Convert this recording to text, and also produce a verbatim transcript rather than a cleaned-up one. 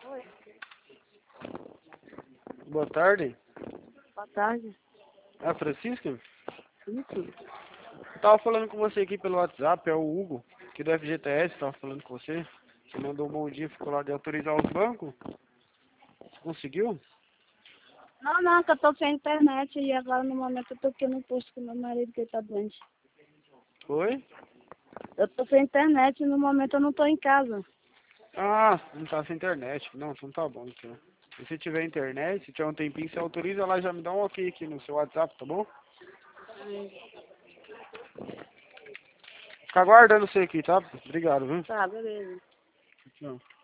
Oi. Boa tarde. Boa tarde. É a Francisca? Isso. Tava falando com você aqui pelo WhatsApp, é o Hugo, que do F G T S, tava falando com você. Você mandou um bom dia, ficou lá de autorizar os bancos. Você conseguiu? Não, não, que eu tô sem internet e agora no momento eu tô aqui no posto com meu marido que ele tá doente. Oi? Eu tô sem internet e no momento eu não tô em casa. Ah, não tá sem internet. Não, então tá bom, então. Se você tiver internet, se tiver um tempinho, você autoriza lá, já me dá um ok aqui no seu WhatsApp, tá bom? Fica aguardando você aqui, tá? Obrigado, viu? Tá, beleza. Tchau.